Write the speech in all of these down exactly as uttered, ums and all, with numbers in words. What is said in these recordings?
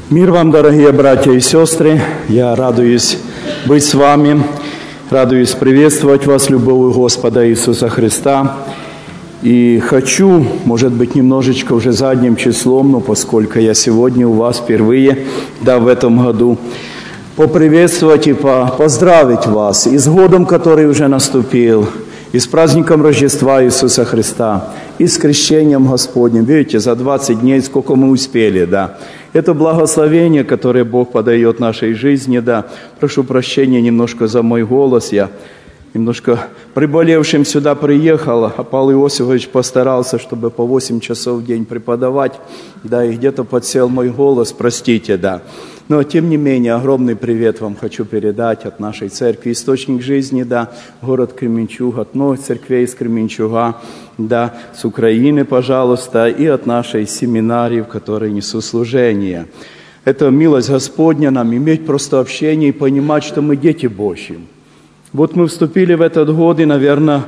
Мир вам, дорогие братья и сестры! Я радуюсь быть с вами, радуюсь приветствовать вас любовью Господа Иисуса Христа. И хочу, может быть, немножечко уже задним числом, но поскольку я сегодня у вас впервые, да, в этом году, поприветствовать и поздравить вас и с годом, который уже наступил, и с праздником Рождества Иисуса Христа, и с крещением Господним. Видите, за двадцать дней сколько мы успели, да. Это благословение, которое Бог подает нашей жизни, да. Прошу прощения немножко за мой голос, я немножко приболевшим сюда приехал, а Павел Иосифович постарался, чтобы по восемь часов в день преподавать, да, и где-то подсел мой голос, простите, да. Но, тем не менее, огромный привет вам хочу передать от нашей церкви «Источник жизни», да, город Кременчуг, от новых церквей из Кременчуга, да, с Украины, пожалуйста, и от нашей семинарии, в которой несу служение. Это милость Господня нам, иметь просто общение и понимать, что мы дети Божьи. Вот мы вступили в этот год, и, наверное,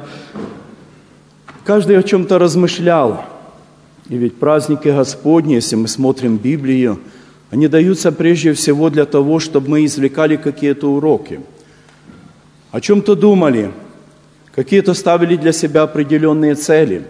каждый о чем-то размышлял. И ведь праздники Господни, если мы смотрим Библию, они даются прежде всего для того, чтобы мы извлекали какие-то уроки. О чем-то думали, какие-то ставили для себя определенные цели.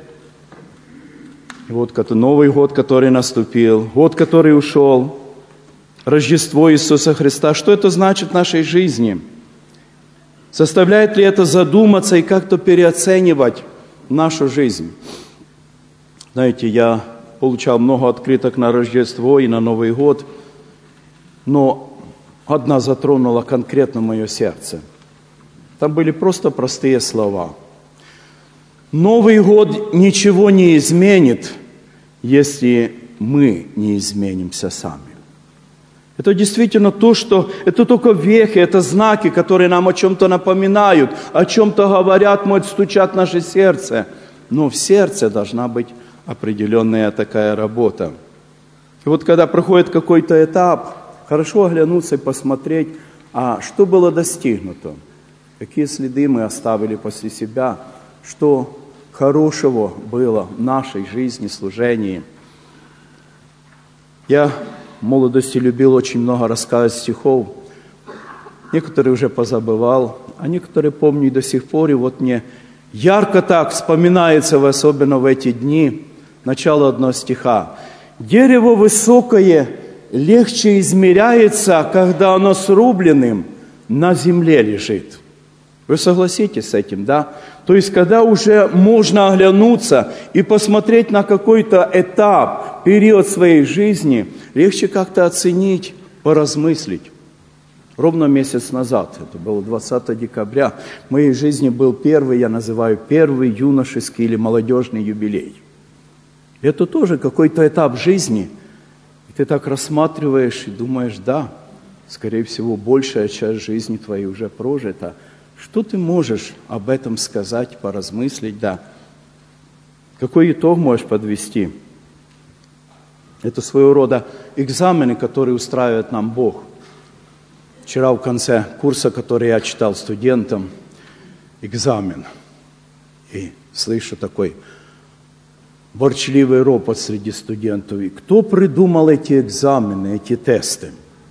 И вот Новый год, который наступил, год, который ушел, Рождество Иисуса Христа. Что это значит в нашей жизни? Заставляет ли это задуматься и как-то переоценивать нашу жизнь? Знаете, я получал много открыток на Рождество и на Новый год, но одна затронула конкретно мое сердце. Там были просто простые слова. Новый год ничего не изменит, если мы не изменимся сами. Это действительно то, что... Это только вехи, это знаки, которые нам о чем-то напоминают, о чем-то говорят, может, стучат в наше сердце. Но в сердце должна быть определенная такая работа. И вот когда проходит какой-то этап, хорошо оглянуться и посмотреть, а что было достигнуто, какие следы мы оставили после себя, что хорошего было в нашей жизни, служении. Я в молодости любил очень много рассказывать стихов. Некоторые уже позабывал, а некоторые помню и до сих пор. И вот мне ярко так вспоминается, особенно в эти дни, начало одного стиха. «Дерево высокое легче измеряется, когда оно срубленным на земле лежит». Вы согласитесь с этим, да? То есть, когда уже можно оглянуться и посмотреть на какой-то этап, период своей жизни, легче как-то оценить, поразмыслить. Ровно месяц назад, это было двадцатого декабря, в моей жизни был первый, я называю, первый юношеский или молодежный юбилей. Это тоже какой-то этап жизни. И ты так рассматриваешь и думаешь, да, скорее всего, большая часть жизни твоей уже прожита. Что ты можешь об этом сказать, поразмыслить, да? Какой итог можешь подвести? Это своего рода экзамены, которые устраивает нам Бог. Вчера в конце курса, который я читал студентам, экзамен. И слышу такой ворчливый ропот среди студентов. И кто придумал эти экзамены, эти тесты?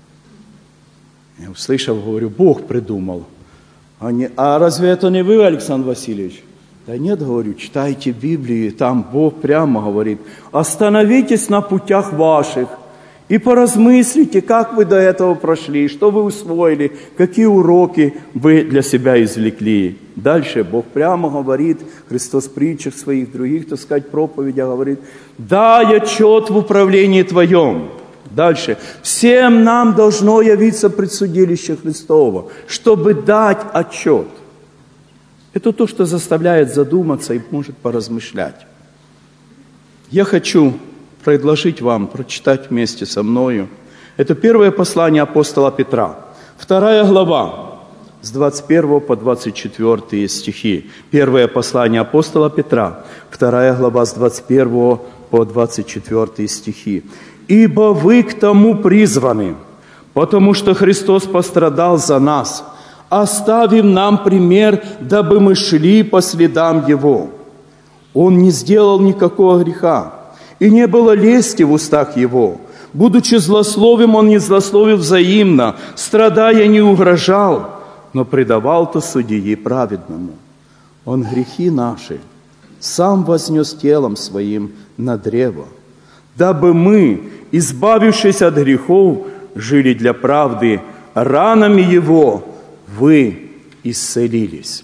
Я услышал, говорю, Бог придумал. Они, а разве это не вы, Александр Васильевич? Да нет, говорю, читайте Библию, и там Бог прямо говорит, остановитесь на путях ваших и поразмыслите, как вы до этого прошли, что вы усвоили, какие уроки вы для себя извлекли. Дальше Бог прямо говорит, Христос в притчах своих, других, так сказать, проповедях говорит, дай отчет в управлении твоем. Дальше. Всем нам должно явиться предсудилище Христово, чтобы дать отчет. Это то, что заставляет задуматься и может поразмышлять. Я хочу предложить вам прочитать вместе со мною. Это первое послание апостола Петра. Вторая глава, с двадцать первого по двадцать четвёртый стихи. Первое послание апостола Петра. Вторая глава, с двадцать первого по двадцать четвёртый стихи. «Ибо вы к тому призваны, потому что Христос пострадал за нас, оставив нам пример, дабы мы шли по следам Его. Он не сделал никакого греха, и не было лести в устах Его, Будучи злословим, он не злословил взаимно, страдая не угрожал, но предавал то судьи праведному. Он грехи наши сам вознес телом своим на древо, дабы мы, избавившись от грехов, жили для правды, ранами Его вы исцелились.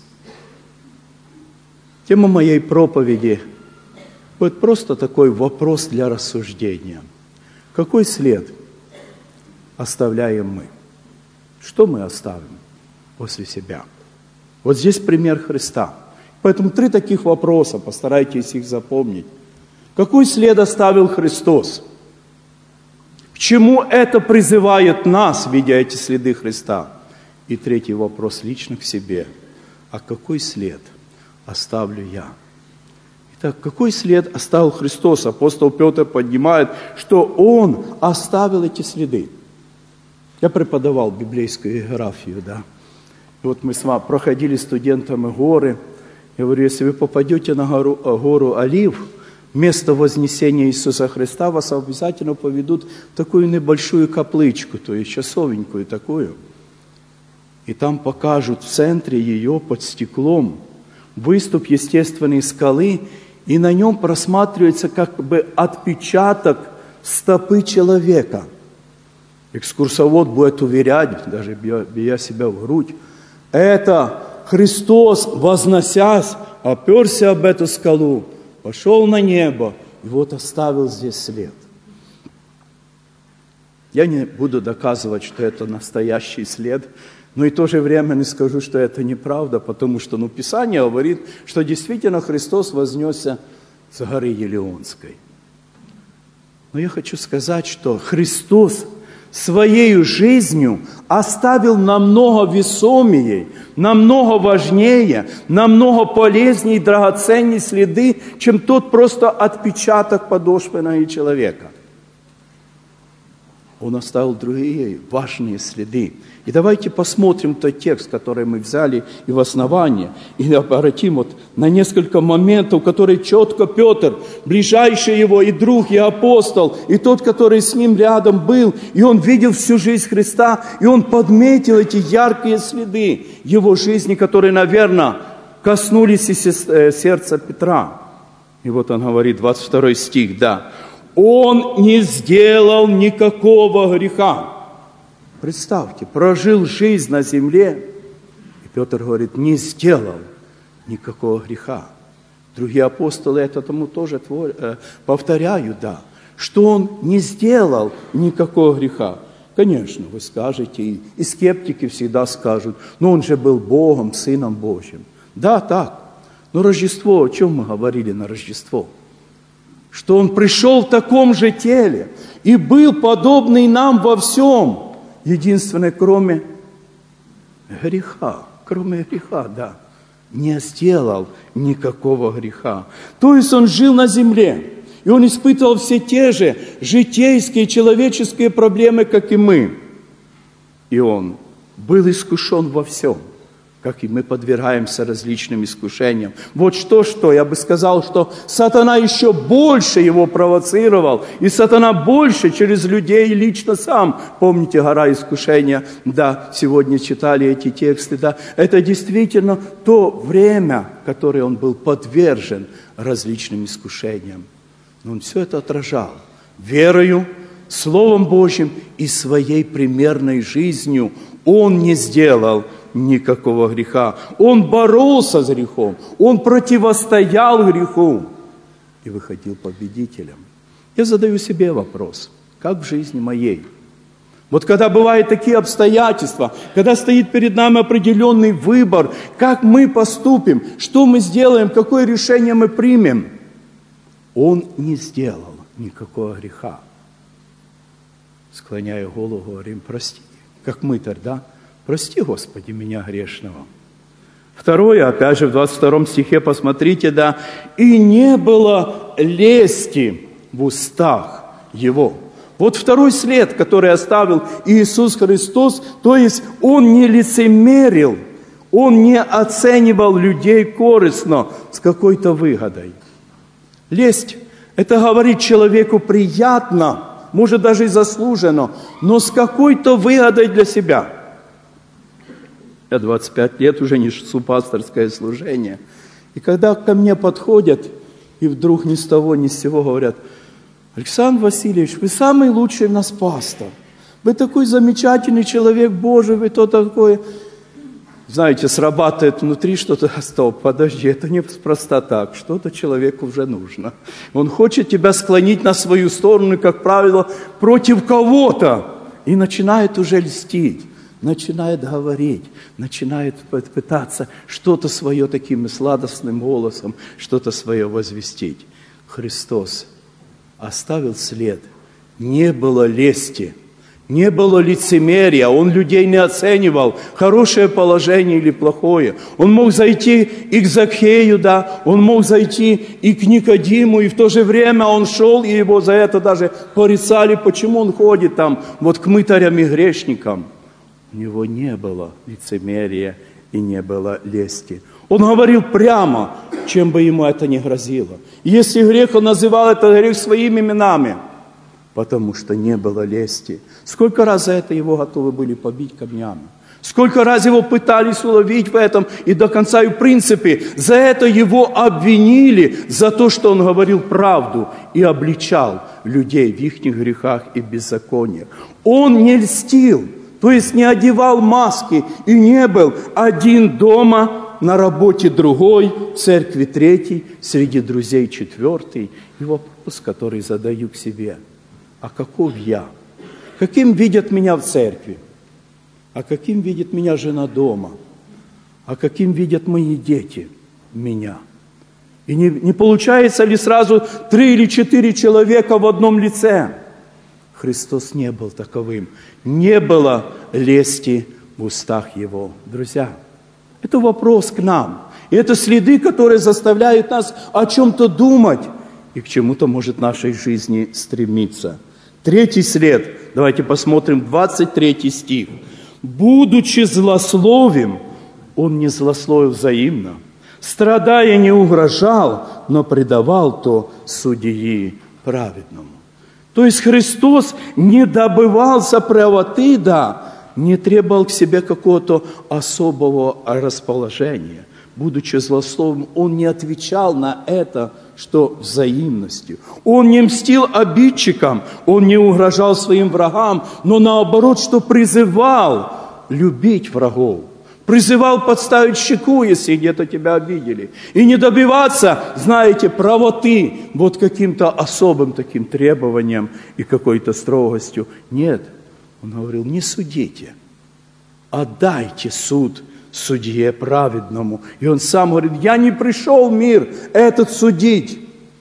Тема моей проповеди будет просто такой вопрос для рассуждения. Какой след оставляем мы? Что мы оставим после себя? Вот здесь пример Христа. Поэтому три таких вопроса, постарайтесь их запомнить. Какой след оставил Христос? К чему это призывает нас, видя эти следы Христа? И третий вопрос лично к себе. А какой след оставлю я? Итак, какой след оставил Христос? Апостол Петр поднимает, что Он оставил эти следы. Я преподавал библейскую географию, да. И вот мы с вами проходили студентами горы. Я говорю, если вы попадете на гору, гору Олив, место вознесения Иисуса Христа, вас обязательно поведут в такую небольшую капличку, то есть часовенькую такую. И там покажут в центре ее под стеклом выступ естественной скалы, и на нем просматривается как бы отпечаток стопы человека. Экскурсовод будет уверять, даже бия себя в грудь, это Христос, возносясь, оперся об эту скалу, пошел на небо, и вот оставил здесь след. Я не буду доказывать, что это настоящий след, но и в то же время не скажу, что это неправда, потому что ну, Писание говорит, что действительно Христос вознесся с горы Елеонской. Но я хочу сказать, что Христос своей жизнью оставил намного весомее, намного важнее, намного полезнее и драгоценнее следы, чем тот просто отпечаток подошвы ноги человека. Он оставил другие важные следы. И давайте посмотрим тот текст, который мы взяли и в основании, и обратим вот на несколько моментов, которые четко Петр, ближайший его и друг, и апостол, и тот, который с ним рядом был, и он видел всю жизнь Христа, и он подметил эти яркие следы его жизни, которые, наверное, коснулись и сердца Петра. И вот он говорит, двадцать второй стих, да. Он не сделал никакого греха. Представьте, прожил жизнь на земле, и Петр говорит, не сделал никакого греха. Другие апостолы это тому тоже повторяют, да, что он не сделал никакого греха. Конечно, вы скажете, и скептики всегда скажут, но он же был Богом, Сыном Божьим. Да, так. Но Рождество, о чем мы говорили на Рождество? Что Он пришел в таком же теле и был подобный нам во всем, единственное, кроме греха, кроме греха, да, не сделал никакого греха. То есть Он жил на земле, и Он испытывал все те же житейские, человеческие проблемы, как и мы. И Он был искушен во всем, как и мы подвергаемся различным искушениям. Вот что-что, я бы сказал, что сатана еще больше его провоцировал, и сатана больше через людей лично сам. Помните, гора искушения, да, сегодня читали эти тексты, да, это действительно то время, которое он был подвержен различным искушениям. Но он все это отражал верою, Словом Божьим и своей примерной жизнью. Он не сделал никакого греха. Он боролся с грехом. Он противостоял греху и выходил победителем. Я задаю себе вопрос, как в жизни моей? Вот когда бывают такие обстоятельства, когда стоит перед нами определенный выбор, как мы поступим, что мы сделаем, какое решение мы примем? Он не сделал никакого греха. Склоняя голову, говорим, прости, как мытарь, да? Прости, Господи, меня грешного. Второе, опять же, в двадцать втором стихе, посмотрите, да. И не было лести в устах его. Вот второй след, который оставил Иисус Христос, то есть Он не лицемерил, Он не оценивал людей корыстно, с какой-то выгодой. Лесть – это говорит человеку приятно, может даже и заслуженно, но с какой-то выгодой для себя. Я двадцать пять лет уже несу пасторское служение. И когда ко мне подходят, и вдруг ни с того, ни с сего говорят: Александр Васильевич, вы самый лучший у нас пастор. Вы такой замечательный человек Божий, вы то такое. Знаете, срабатывает внутри что-то. Стоп, подожди, это не просто так. Что-то человеку уже нужно. Он хочет тебя склонить на свою сторону, как правило, против кого-то. И начинает уже льстить, начинает говорить, начинает пытаться что-то свое таким сладостным голосом, что-то свое возвестить. Христос оставил след. Не было лести. Не было лицемерия, он людей не оценивал, хорошее положение или плохое. Он мог зайти и к Закхею, да, он мог зайти и к Никодиму, и в то же время он шел, и его за это даже порицали, почему он ходит там, вот к мытарям и грешникам. У него не было лицемерия и не было лести. Он говорил прямо, чем бы ему это ни грозило. И если грех, он называл это грех своими именами. Потому что не было лести. Сколько раз за это его готовы были побить камнями. Сколько раз его пытались уловить в этом. И до конца, и в принципе, за это его обвинили, за то, что он говорил правду и обличал людей в их грехах и беззакониях. Он не льстил, то есть не одевал маски и не был один дома, на работе другой, в церкви третий, среди друзей четвертый. И вопрос, который задаю к себе: а каков я? Каким видят меня в церкви? А каким видит меня жена дома? А каким видят мои дети меня? И не, не получается ли сразу три или четыре человека в одном лице? Христос не был таковым. Не было лести в устах Его. Друзья, это вопрос к нам. И это следы, которые заставляют нас о чем-то думать и к чему-то, может, в нашей жизни стремиться. Третий след, давайте посмотрим, двадцать третий стих. «Будучи злословим, он не злословил взаимно, страдая не угрожал, но предавал то судьи праведному». То есть Христос не добывался правоты, да, не требовал к себе какого-то особого расположения. Будучи злословным, он не отвечал на это, что взаимностью. Он не мстил обидчикам, он не угрожал своим врагам, но наоборот, что призывал любить врагов. Призывал подставить щеку, если где-то тебя обидели. И не добиваться, знаете, правоты вот каким-то особым таким требованием и какой-то строгостью. Нет, он говорил: не судите, отдайте суд судье праведному. И он сам говорит: я не пришел в мир этот судить.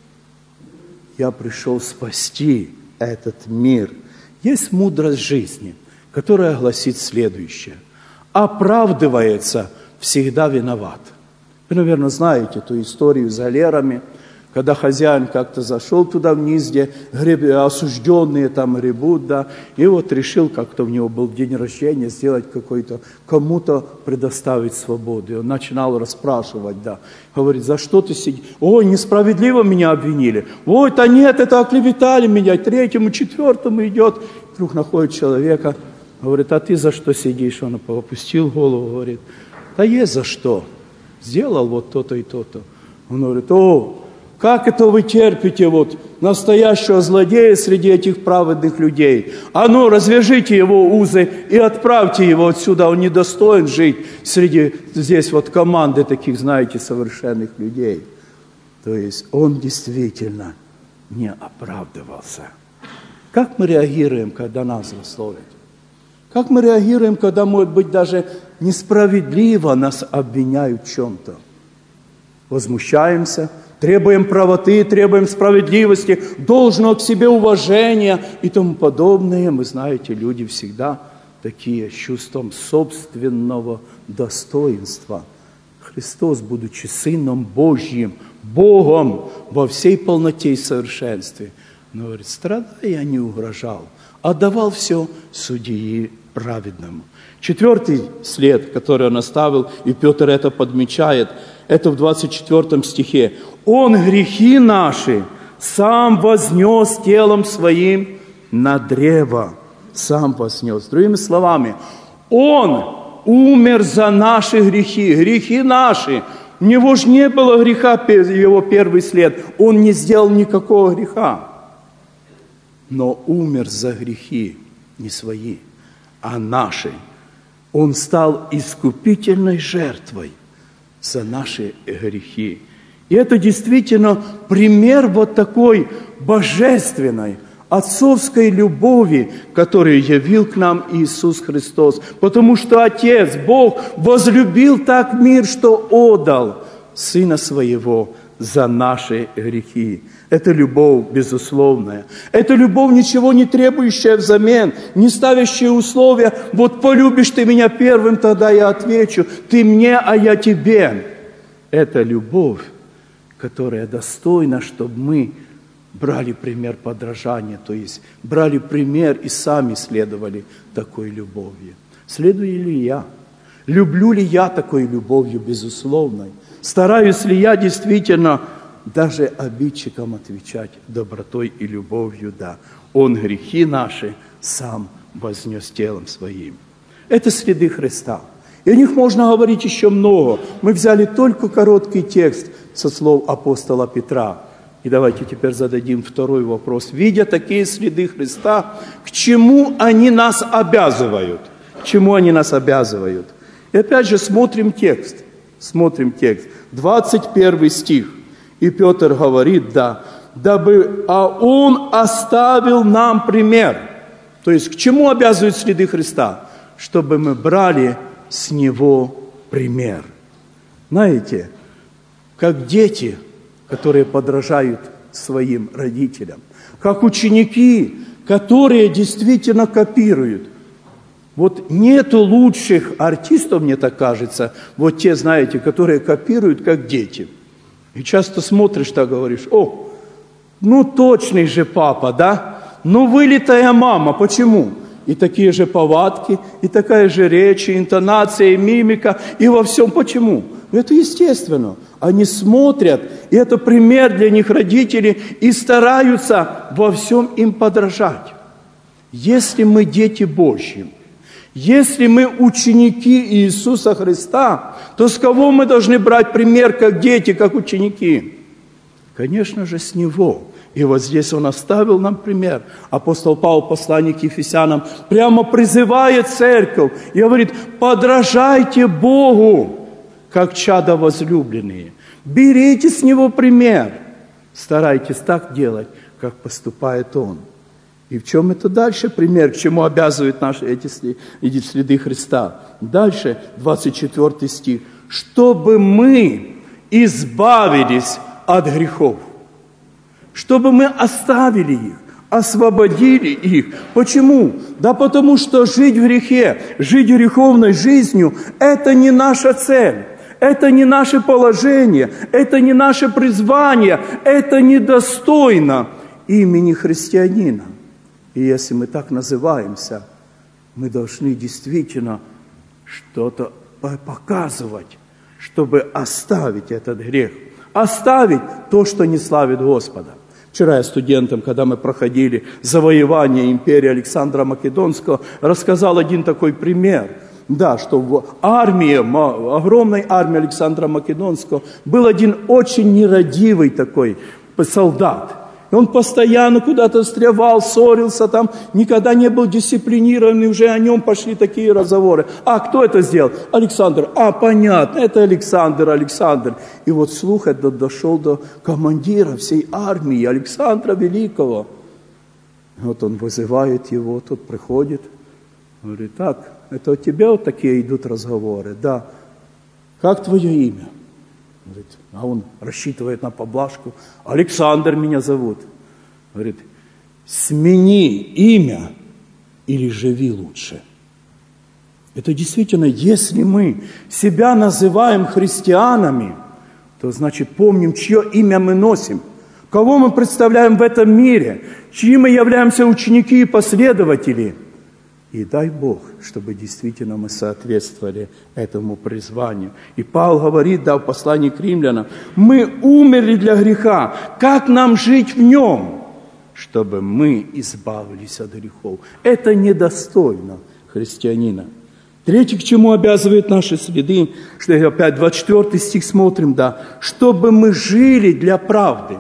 Я пришел спасти этот мир. Есть мудрость жизни, которая гласит следующее: оправдывается, всегда виноват. Вы, наверное, знаете ту историю с галерами, когда хозяин как-то зашел туда вниз, где греб... осужденные там гребут, да, и вот решил, как-то у него был день рождения, сделать какой-то, кому-то предоставить свободу. И он начинал расспрашивать, да, говорит: за что ты сидишь? Ой, несправедливо меня обвинили. Ой, да нет, это оклеветали меня. Третьему, четвертому идет. Вдруг находит человека, говорит: а ты за что сидишь? Он опустил голову, говорит: да есть за что. Сделал вот то-то и то-то. Он говорит: о, как это вы терпите вот настоящего злодея среди этих праведных людей? А ну, развяжите его узы и отправьте его отсюда. Он недостоин жить среди здесь вот команды таких, знаете, совершенных людей. То есть он действительно не оправдывался. Как мы реагируем, когда нас злословят? Как мы реагируем, когда, может быть, даже несправедливо нас обвиняют в чем-то? Возмущаемся, требуем правоты, требуем справедливости, должного к себе уважения и тому подобное. Мы, знаете, люди всегда такие, с чувством собственного достоинства. Христос, будучи Сыном Божьим, Богом во всей полноте и совершенстве, но, говорит, страдая, я не угрожал, отдавал все судьи праведному. Четвертый след, который он оставил, и Петр это подмечает, это в двадцать четвёртом стихе. «Он грехи наши сам вознес телом своим на древо сам вознес. Другими словами, Он умер за наши грехи, грехи наши. У Него же не было греха, Его первый след. Он не сделал никакого греха. Но умер за грехи не свои, а наши. Он стал искупительной жертвой за наши грехи. И это действительно пример вот такой божественной, отцовской любови, которую явил к нам Иисус Христос. Потому что Отец, Бог, возлюбил так мир, что отдал Сына Своего за наши грехи. Это любовь безусловная. Это любовь, ничего не требующая взамен, не ставящая условия. Вот полюбишь ты меня первым, тогда я отвечу. Ты мне, а я тебе. Это любовь, которая достойна, чтобы мы брали пример подражания, то есть брали пример и сами следовали такой любовью. Следую ли я? Люблю ли я такой любовью безусловной? Стараюсь ли я действительно даже обидчикам отвечать добротой и любовью? Да, Он грехи наши сам вознес телом Своим. Это следы Христа. И о них можно говорить еще много. Мы взяли только короткий текст со слов апостола Петра. И давайте теперь зададим второй вопрос. Видя такие следы Христа, к чему они нас обязывают? К чему они нас обязывают? И опять же смотрим текст. Смотрим текст. двадцать первый стих. И Петр говорит, да, дабы, а Он оставил нам пример. То есть, к чему обязывают следы Христа? Чтобы мы брали с Него пример. Знаете, как дети, которые подражают своим родителям, как ученики, которые действительно копируют. Вот нету лучших артистов, мне так кажется, вот те, знаете, которые копируют, как дети. И часто смотришь, так говоришь, о, ну точный же папа, да? Ну вылитая мама, почему? И такие же повадки, и такая же речь, и интонация, и мимика, и во всем. Почему? Это естественно. Они смотрят, и это пример для них родителей, и стараются во всем им подражать. Если мы дети Божьи, если мы ученики Иисуса Христа, то с кого мы должны брать пример, как дети, как ученики? Конечно же, с Него. И вот здесь Он оставил нам пример. Апостол Павел, посланник к Ефесянам, прямо призывает церковь и говорит, подражайте Богу, как чада возлюбленные. Берите с Него пример. Старайтесь так делать, как поступает Он. И в чем это дальше пример, к чему обязывают наши эти, эти следы Христа? Дальше, двадцать четвёртый стих. Чтобы мы избавились от грехов. Чтобы мы оставили их, освободили их. Почему? Да потому что жить в грехе, жить греховной жизнью, это не наша цель. Это не наше положение, это не наше призвание, это недостойно имени христианина. И если мы так называемся, мы должны действительно что-то показывать, чтобы оставить этот грех, оставить то, что не славит Господа. Вчера я студентам, когда мы проходили завоевание империи Александра Македонского, рассказал один такой пример. Да, что в армии, огромной армии Александра Македонского был один очень нерадивый такой солдат. И он постоянно куда-то встревал, ссорился там, никогда не был дисциплинирован, и уже о нем пошли такие разговоры. А кто это сделал? Александр. А, понятно, это Александр, Александр. И вот слух этот дошел до командира всей армии, Александра Великого. Вот он вызывает его, тот приходит, говорит, так, это у тебя вот такие идут разговоры? Да. Как твое имя? Говорит, а он рассчитывает на поблажку. Александр меня зовут. Говорит, смени имя или живи лучше. Это действительно, если мы себя называем христианами, то значит помним, чье имя мы носим, кого мы представляем в этом мире, чьи мы являемся ученики и последователи. И дай Бог, чтобы действительно мы соответствовали этому призванию. И Павел говорит, да, в послании к римлянам, мы умерли для греха. Как нам жить в нем? чтобы мы избавились от грехов. Это недостойно христианина. Третье, к чему обязывают наши следы, что опять двадцать четвёртый стих смотрим, да, чтобы мы жили для правды,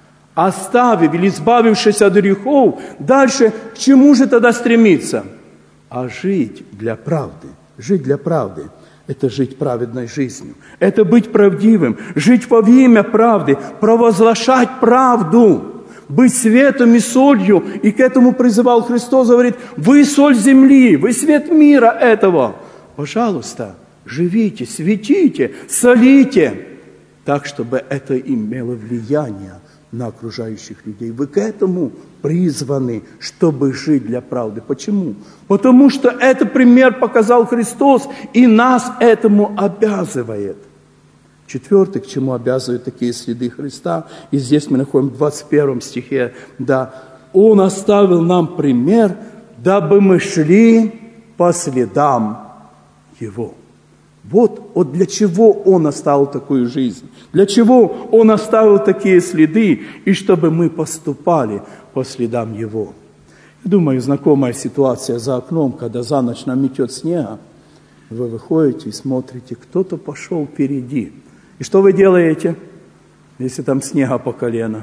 оставив или избавившись от грехов, дальше к чему же тогда стремиться? А жить для правды, жить для правды. Это жить праведной жизнью. Это быть правдивым, жить во имя правды, провозглашать правду, быть светом и солью. И к этому призывал Христос, говорит, вы соль земли, вы свет мира этого. Пожалуйста, живите, светите, солите, так, чтобы это имело влияние на окружающих людей. Вы к этому призваны, чтобы жить для правды. Почему? Потому что этот пример показал Христос, и нас этому обязывает. Четвертый, к чему обязывают такие следы Христа, и здесь мы находим в двадцать первом стихе, да, Он оставил нам пример, дабы мы шли по следам Его. Вот, вот для чего Он оставил такую жизнь, для чего Он оставил такие следы, и чтобы мы поступали по следам Его. Я думаю, знакомая ситуация за окном, когда за ночь наметет снега, вы выходите и смотрите, кто-то пошел впереди. И что вы делаете, если там снега по колено?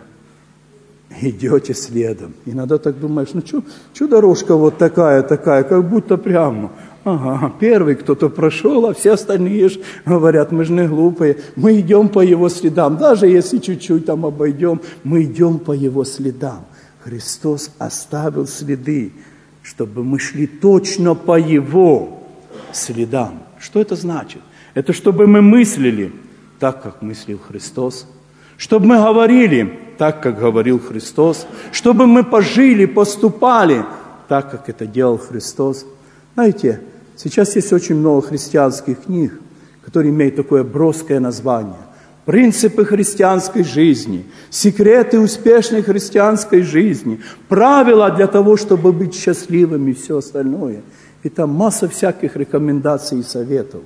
Идете следом. Иногда так думаешь, ну что дорожка вот такая, такая, как будто прямо. Ага, первый кто-то прошел, а все остальные ж говорят, мы же не глупые. Мы идем по его следам, даже если чуть-чуть там обойдем, мы идем по его следам. Христос оставил следы, чтобы мы шли точно по его следам. Что это значит? Это чтобы мы мыслили так, как мыслил Христос, чтобы мы говорили так, как говорил Христос, чтобы мы пожили, поступали так, как это делал Христос. Знаете, сейчас есть очень много христианских книг, которые имеют такое броское название. Принципы христианской жизни, секреты успешной христианской жизни, правила для того, чтобы быть счастливыми и все остальное. И там масса всяких рекомендаций и советов.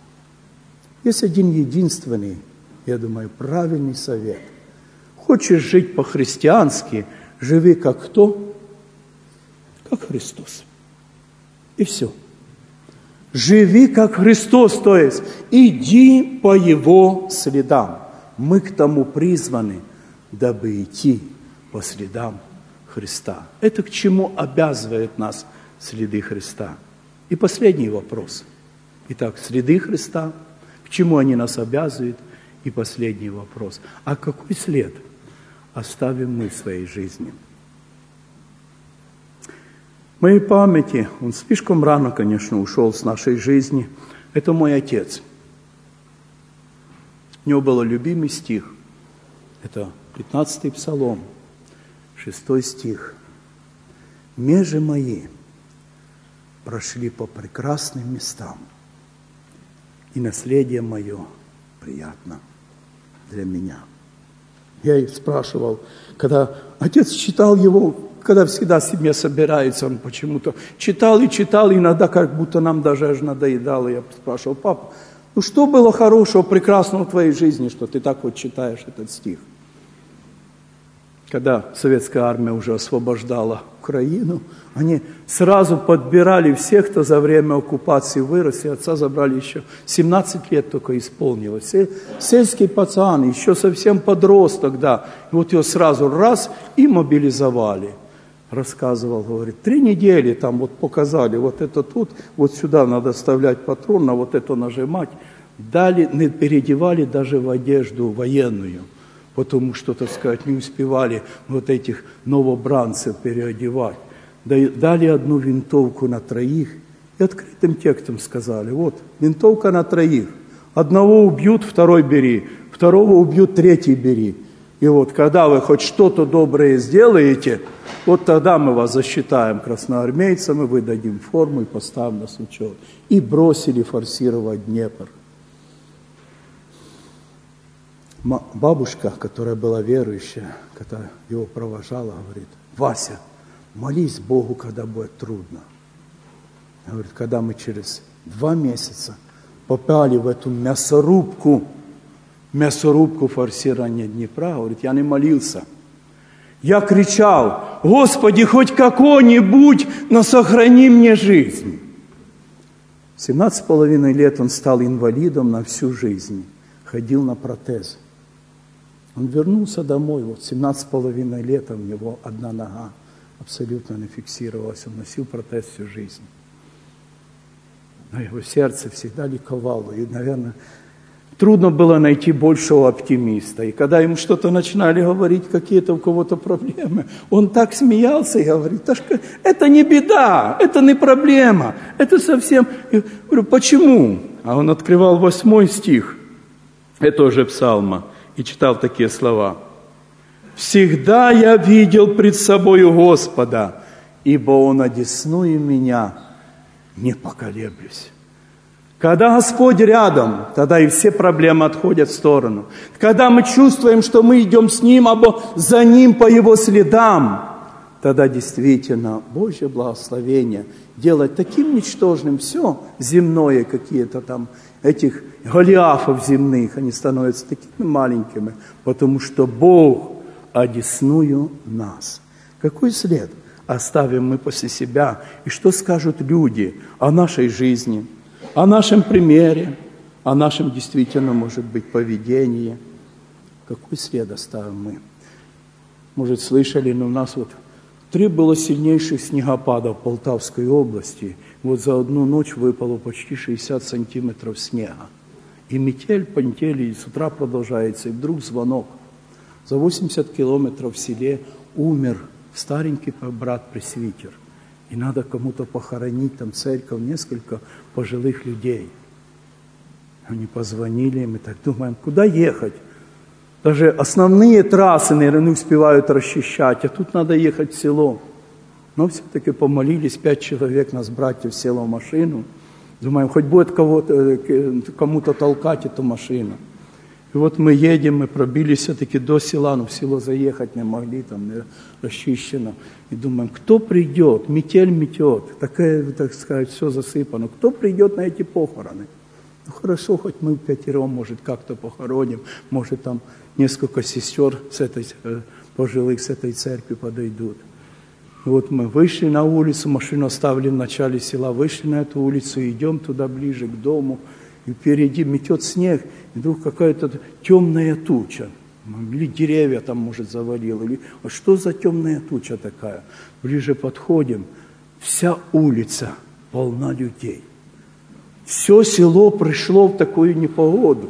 Есть один единственный, я думаю, правильный совет. Хочешь жить по-христиански, живи как кто? Как Христос. И все. Живи как Христос, то есть иди по Его следам. Мы к тому призваны, дабы идти по следам Христа. Это к чему обязывает нас следы Христа. И последний вопрос. Итак, следы Христа, к чему они нас обязывают? И последний вопрос. А какой след оставим мы в своей жизни? В моей памяти, он слишком рано, конечно, ушел с нашей жизни. Это мой отец. У него был любимый стих. Это пятнадцатый псалом, шестой стих. «Межи мои прошли по прекрасным местам, и наследие мое приятно для меня». Я их спрашивал, когда отец читал его, когда всегда в семье собирается, он почему-то читал и читал, иногда как будто нам даже аж надоедало. Я спрашивал, папа, ну что было хорошего, прекрасного в твоей жизни, что ты так вот читаешь этот стих? Когда советская армия уже освобождала Украину, они сразу подбирали всех, кто за время оккупации вырос, и отца забрали еще семнадцать лет только исполнилось. Сельский пацан, еще совсем подросток, да. И вот его сразу раз и мобилизовали. Рассказывал, говорит, три недели там вот показали, вот это тут, вот сюда надо вставлять патрон, на вот это нажимать. Дали, не переодевали даже в одежду военную, потому что, так сказать, не успевали вот этих новобранцев переодевать. Дали одну винтовку на троих и открытым текстом сказали, вот, винтовка на троих. Одного убьют, второй бери, второго убьют, третий бери. И вот, когда вы хоть что-то доброе сделаете, вот тогда мы вас засчитаем красноармейцам, и выдадим форму, и поставим на учет. И бросили форсировать Днепр. Бабушка, которая была верующая, которая его провожала, говорит, Вася, молись Богу, когда будет трудно. Говорит, когда мы через два месяца попали в эту мясорубку, мясорубку форсирования Днепра, говорит, я не молился. Я кричал, Господи, хоть какой-нибудь, но сохрани мне жизнь. В семнадцать с половиной лет он стал инвалидом на всю жизнь, ходил на протез. Он вернулся домой, вот семнадцать с половиной лет, а у него одна нога абсолютно не фиксировалась, он носил протез всю жизнь. Но его сердце всегда ликовало, и, наверное, трудно было найти большего оптимиста. И когда ему что-то начинали говорить, какие-то у кого-то проблемы, он так смеялся и говорит: это не беда, это не проблема, это совсем... Я говорю: почему? А он открывал восьмой стих этого же псалма и читал такие слова: «Всегда я видел пред собою Господа, ибо Он одесную меня, не поколеблюсь». Когда Господь рядом, тогда и все проблемы отходят в сторону. Когда мы чувствуем, что мы идем с Ним, або за Ним по Его следам, тогда действительно Божье благословение делать таким ничтожным все земное, какие-то там этих Голиафов земных, они становятся такими маленькими, потому что Бог одесную нас. Какой след оставим мы после себя? И что скажут люди о нашей жизни, о нашем примере, о нашем действительно, может быть, поведении? Какой след оставим мы? Может, слышали, но у нас вот три было сильнейших снегопада в Полтавской области. Вот за одну ночь выпало почти шестьдесят сантиметров снега. И метель по неделе, и с утра продолжается, и вдруг звонок. За восемьдесят километров в селе умер старенький брат-пресвитер. И надо кому-то похоронить, там церковь, несколько пожилых людей. Они позвонили, мы так думаем, куда ехать? Даже основные трассы, наверное, не успевают расчищать, а тут надо ехать в село. Но все-таки помолились, пять человек, нас, братьев, село в машину. Думаем, хоть будет кого-то, кому-то толкать эту машину. И вот мы едем, мы пробились все-таки до села, но в село заехать не могли, там не расчищено. И думаем, кто придет, метель метет, такая, так сказать, все засыпано. Кто придет на эти похороны? Ну хорошо, хоть мы пятером, может, как-то похороним, может, там несколько сестер с этой, пожилых с этой церкви подойдут. И вот мы вышли на улицу, машину оставили в начале села, вышли на эту улицу, идем туда ближе к дому, и впереди метет снег, и вдруг какая-то темная туча. Или деревья там, может, завалило, или а что за темная туча такая? Ближе подходим, вся улица полна людей. Все село пришло в такую непогоду.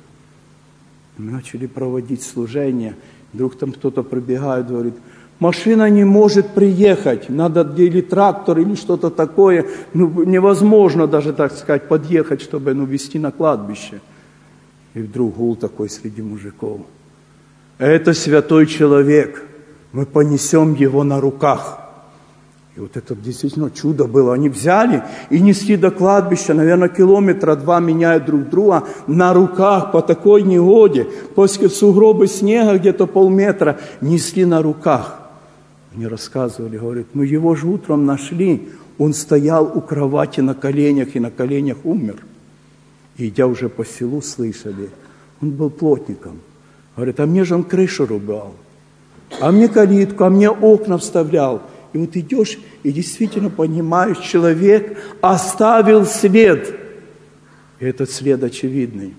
Мы начали проводить служение. Вдруг там кто-то пробегает, говорит: машина не может приехать, надо или трактор, или что-то такое. Ну, невозможно даже, так сказать, подъехать, чтобы ну, везти на кладбище. И вдруг гул такой среди мужиков: это святой человек, мы понесем его на руках. И вот это действительно чудо было. Они взяли и несли до кладбища, наверное, километра два, меняя друг друга, на руках по такой негоде. После сугробы снега где-то полметра несли на руках. Они рассказывали, говорят, мы его же утром нашли, он стоял у кровати на коленях и на коленях умер. И идя уже по селу, слышали, он был плотником. Говорят, а мне же он крышу рубал, а мне калитку, а мне окна вставлял. И вот идешь и действительно понимаешь, человек оставил след. И этот след очевидный.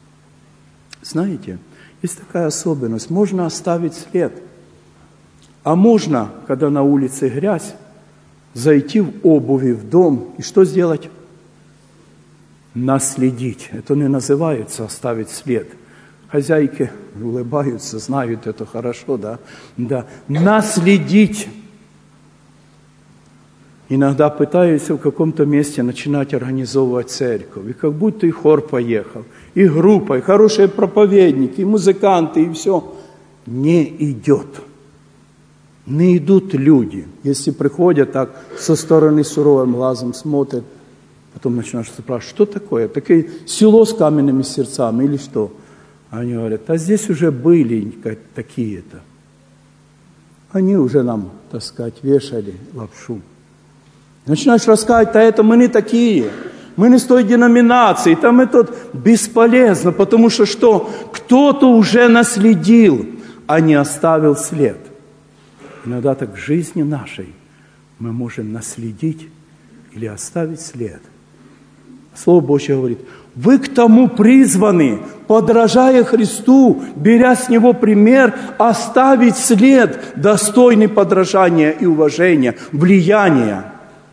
Знаете, есть такая особенность. Можно оставить след. А можно, когда на улице грязь, зайти в обуви в дом и что сделать? Наследить. Это не называется оставить след. Хозяйки улыбаются, знают это хорошо, да? Да. Наследить. Иногда пытаются в каком-то месте начинать организовывать церковь. И как будто и хор поехал, и группа, и хорошие проповедники, и музыканты, и все. Не идет. Не идут люди. Если приходят так, со стороны суровым глазом смотрят, потом начинаешь спрашивать, что такое? Такое село с каменными сердцами или что? Они говорят, а здесь уже были такие-то. Они уже нам, так сказать, вешали лапшу. Начинаешь рассказывать, а это мы не такие, мы не с той деноминации, там это бесполезно, потому что что? Кто-то уже наследил, а не оставил след. Иногда так в жизни нашей мы можем наследить или оставить след. Слово Божье говорит: вы к тому призваны, подражая Христу, беря с Него пример, оставить след, достойный подражания и уважения, влияния.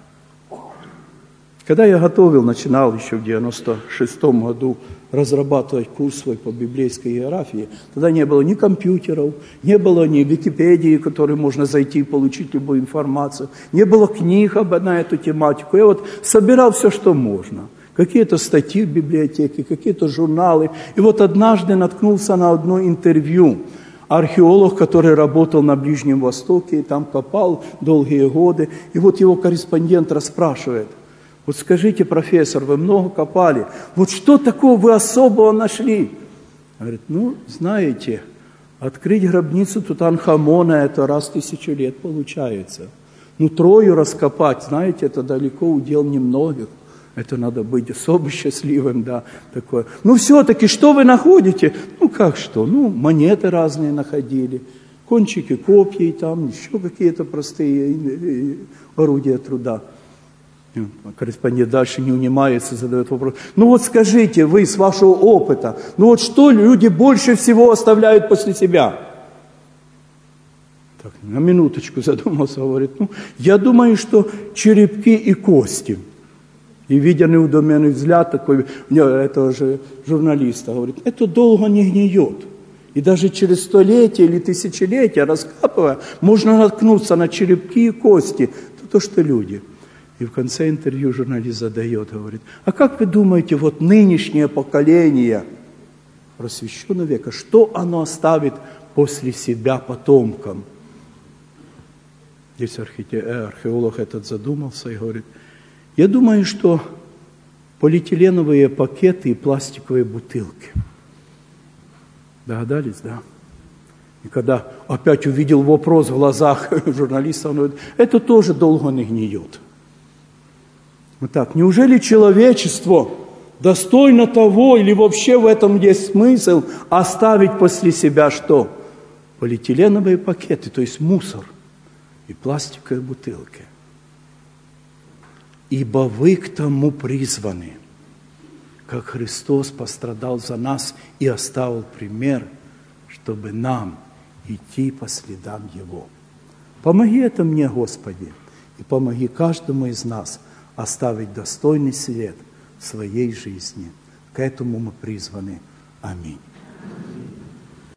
Когда я готовил, начинал еще в девяносто шестом году разрабатывать курс свой по библейской географии, тогда не было ни компьютеров, не было ни Википедии, в которой можно зайти и получить любую информацию, не было книг на эту тематику. Я вот собирал все, что можно. Какие-то статьи в библиотеке, какие-то журналы. И вот однажды наткнулся на одно интервью. Археолог, который работал на Ближнем Востоке, и там копал долгие годы. И вот его корреспондент расспрашивает: вот скажите, профессор, вы много копали, вот что такого вы особого нашли? Говорит: ну, знаете, открыть гробницу Тутанхамона, это раз в тысячу лет получается. Ну, Трою раскопать, знаете, это далеко удел немногих. Это надо быть особо счастливым, да, такое. Ну, все-таки, что вы находите? Ну, как что? Ну, монеты разные находили, кончики копий, там еще какие-то простые орудия труда. Корреспондент дальше не унимается, задает вопрос: ну вот скажите, вы с вашего опыта, ну вот что люди больше всего оставляют после себя? Так, на минуточку задумался, говорит: ну, я думаю, что черепки и кости. И, видя неудоменный взгляд такой, этого же журналиста, говорит: это долго не гниет. И даже через столетия или тысячелетия, раскапывая, можно наткнуться на черепки и кости. Это то, что люди. И в конце интервью журналист задает, говорит: а как вы думаете, вот нынешнее поколение просвещенного века, что оно оставит после себя потомкам? Здесь археолог этот задумался и говорит: я думаю, что полиэтиленовые пакеты и пластиковые бутылки. Догадались, да? И когда опять увидел вопрос в глазах журналиста, он говорит: это тоже долго не гниет. Вот так, неужели человечество достойно того, или вообще в этом есть смысл, оставить после себя что? Полиэтиленовые пакеты, то есть мусор, и пластиковые бутылки. Ибо вы к тому призваны, как Христос пострадал за нас и оставил пример, чтобы нам идти по следам Его. Помоги это мне, Господи, и помоги каждому из нас оставить достойный след в своей жизни. К этому мы призваны. Аминь.